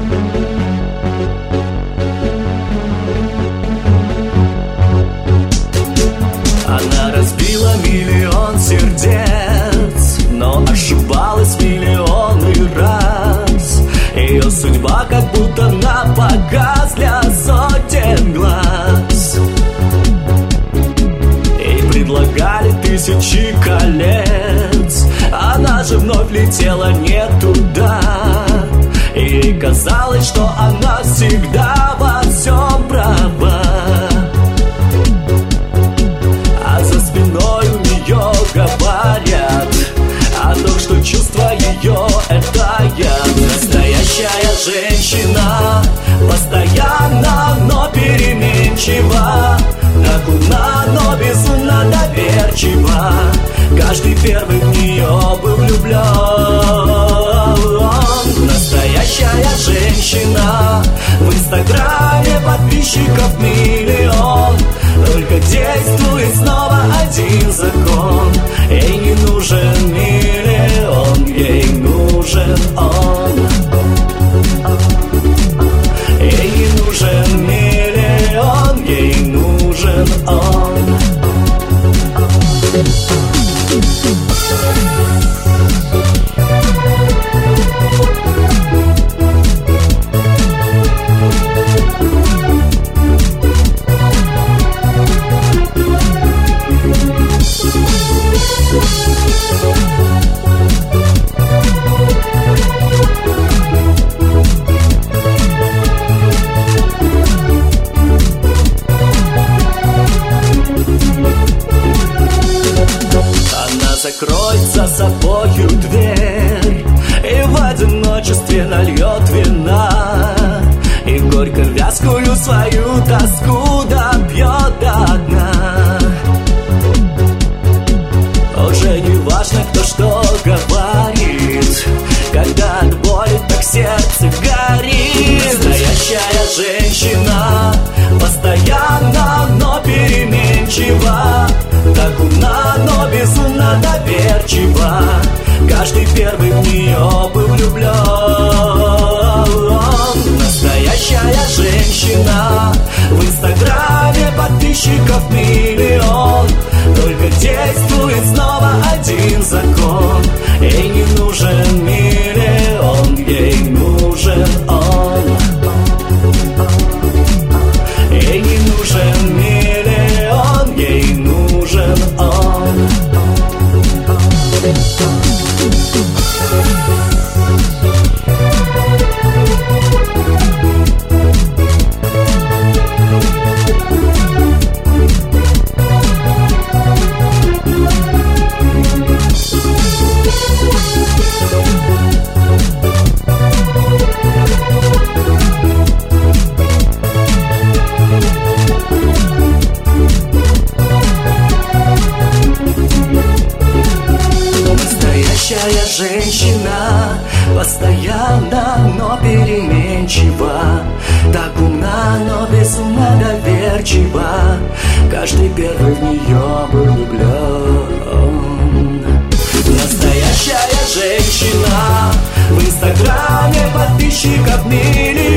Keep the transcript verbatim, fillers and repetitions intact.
Она разбила миллион сердец, но ошибалась миллионы раз. Ее судьба как будто напоказ для сотен глаз. Ей предлагали тысячи колец, она же вновь летела не туда. И ей казалось, что она всегда во всем права. А за спиной у нее говорят о том, что чувство ее — это яд. Настоящая женщина, постоянно, но переменчива. Как луна, но безумно доверчива. Каждый первый в нее был влюблен. Настоящая женщина, в инстаграме подписчиков миллион. Только действует снова один закон: ей не нужен миллион, ей нужен он. Ей не нужен миллион, ей нужен он. Закроет за собою дверь и в одиночестве нальет вина, и горько вязкую свою тоску допьет до дна. Уже не важно, кто что говорит, когда от боли так сердце горит. Настоящая женщина, постоянно, но переменчива. Так умна, но безумно доверчива. Каждый первый в нее был влюблен. Настоящая женщина, в инстаграме подписчиков миллион. Только действует снова один закон: ей не нужен миллион, ей нужен он. Ей не нужен миллион, ей нужен он. Настоящая женщина, постоянно, но переменчива. Так умна, но безумно доверчива. Каждый первый в нее был влюблен. Настоящая женщина, в инстаграме подписчиков миллион.